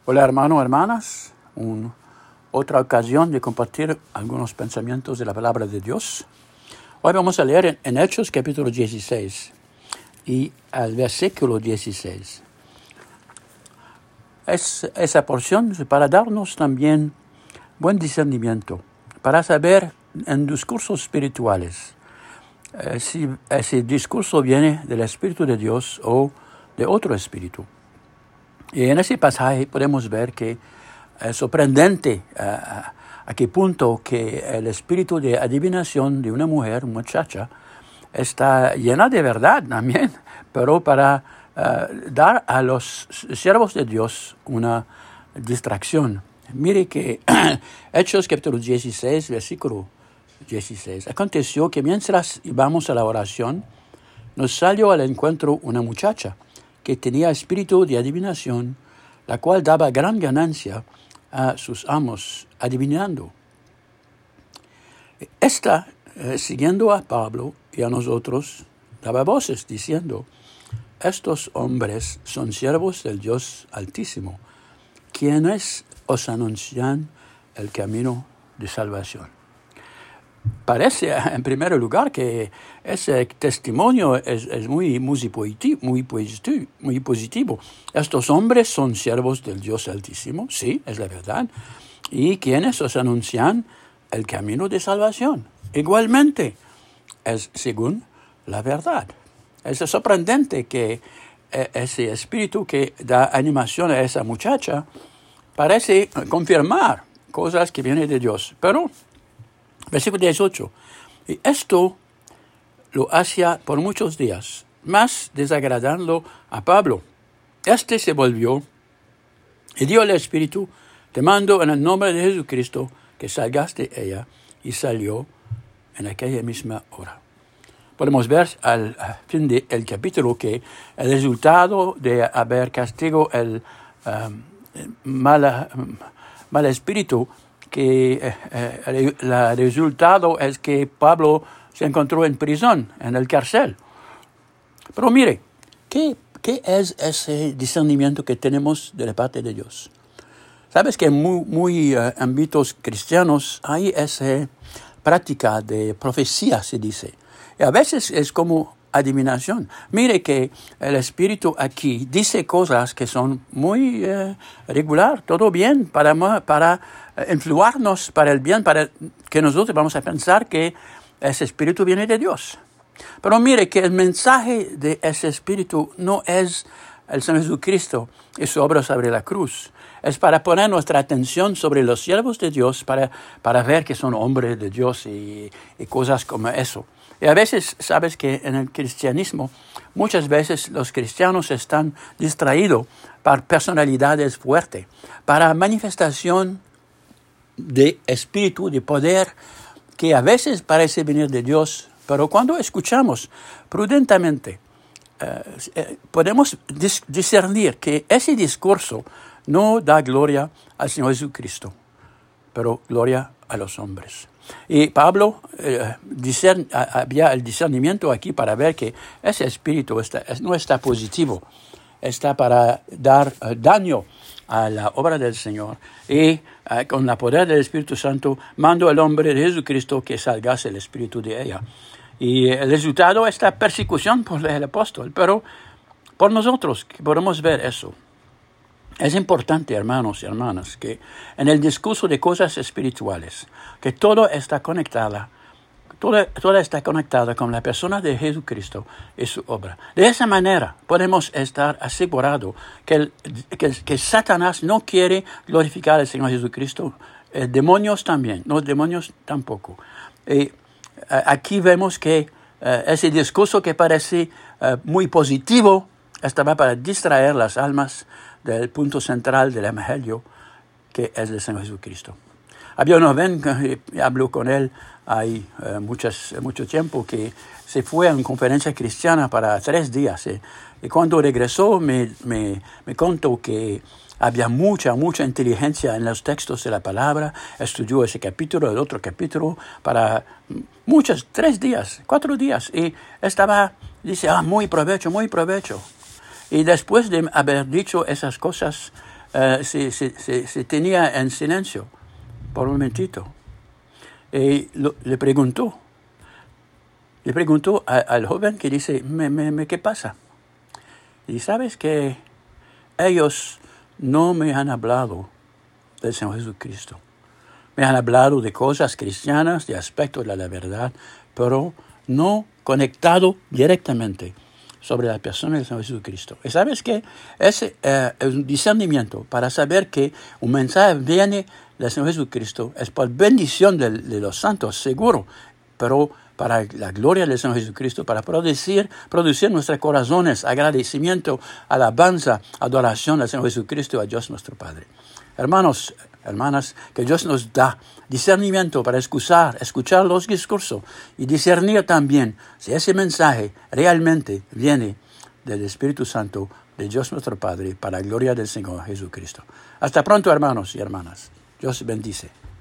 Hola hermanos, hermanas, otra ocasión de compartir algunos pensamientos de la palabra de Dios. Hoy vamos a leer en Hechos capítulo 16 y al versículo 16. Esa porción para darnos también buen discernimiento, para saber en discursos espirituales si ese discurso viene del Espíritu de Dios o de otro espíritu. Y en ese pasaje podemos ver que es sorprendente a qué punto que el espíritu de adivinación de una muchacha, está llena de verdad también, pero para dar a los siervos de Dios una distracción. Mire que Hechos capítulo 16, versículo 16. Aconteció que mientras íbamos a la oración, nos salió al encuentro una muchacha que tenía espíritu de adivinación, la cual daba gran ganancia a sus amos, adivinando. Esta, siguiendo a Pablo y a nosotros, daba voces diciendo: estos hombres son siervos del Dios Altísimo, quienes os anuncian el camino de salvación. Parece, en primer lugar, que ese testimonio es muy positivo. Estos hombres son siervos del Dios Altísimo, sí, es la verdad, y quienes os anuncian el camino de salvación. Igualmente, es según la verdad. Es sorprendente que ese espíritu que da animación a esa muchacha parece confirmar cosas que vienen de Dios, pero versículo 18. Y esto lo hacía por muchos días, más desagradando a Pablo. Este se volvió y dio al Espíritu: te mando en el nombre de Jesucristo que salgas de ella, y salió en aquella misma hora. Podemos ver al fin del capítulo que el resultado de haber castigado el mal espíritu, que el resultado es que Pablo se encontró en prisión, en el cárcel. Pero mire, ¿qué es ese discernimiento que tenemos de la parte de Dios? Sabes que en muy ámbitos cristianos hay esa práctica de profecía, se dice. Y a veces es como adivinación. Mire que el Espíritu aquí dice cosas que son muy regular, todo bien, para influirnos para el bien, para que nosotros vamos a pensar que ese Espíritu viene de Dios. Pero mire que el mensaje de ese Espíritu no es el Señor Jesucristo y su obra sobre la cruz. Es para poner nuestra atención sobre los siervos de Dios, para ver que son hombres de Dios y cosas como eso. Y a veces, sabes que en el cristianismo, muchas veces los cristianos están distraídos por personalidades fuertes, para manifestación de espíritu, de poder, que a veces parece venir de Dios, pero cuando escuchamos prudentemente, podemos discernir que ese discurso no da gloria al Señor Jesucristo, pero gloria a los hombres. Y Pablo había el discernimiento aquí para ver que ese espíritu no está positivo, está para dar daño a la obra del Señor. Y con la poder del Espíritu Santo mandó al hombre de Jesucristo que salgase el espíritu de ella. Y el resultado es la persecución por el apóstol, pero por nosotros que podemos ver eso. Es importante, hermanos y hermanas, que en el discurso de cosas espirituales, que todo está conectada con la persona de Jesucristo y su obra. De esa manera podemos estar asegurados que Satanás no quiere glorificar al Señor Jesucristo, demonios también, los demonios tampoco. Aquí vemos que ese discurso que parece muy positivo estaba para distraer las almas del punto central del Evangelio, que es el Señor Jesucristo. Había un joven que habló con él hay mucho tiempo, que se fue a una conferencia cristiana para 3 días. Y cuando regresó me contó que había mucha inteligencia en los textos de la palabra. Estudió ese capítulo, el otro capítulo, para 3 días, 4 días. Y dice, muy provecho. Y después de haber dicho esas cosas, se tenía en silencio por un momentito. Y le preguntó al joven que dice, ¿qué pasa? Y sabes que ellos no me han hablado del Señor Jesucristo. Me han hablado de cosas cristianas, de aspectos de la verdad, pero no conectado directamente sobre la persona del Señor Jesucristo. Y sabes que ese es un discernimiento para saber que un mensaje viene del Señor Jesucristo, es por bendición de los santos, seguro, pero para la gloria del Señor Jesucristo, para producir en nuestros corazones agradecimiento, alabanza, adoración al Señor Jesucristo y a Dios nuestro Padre. Hermanos, hermanas, que Dios nos da discernimiento para escuchar los discursos y discernir también si ese mensaje realmente viene del Espíritu Santo de Dios nuestro Padre para la gloria del Señor Jesucristo. Hasta pronto, hermanos y hermanas. Dios bendice.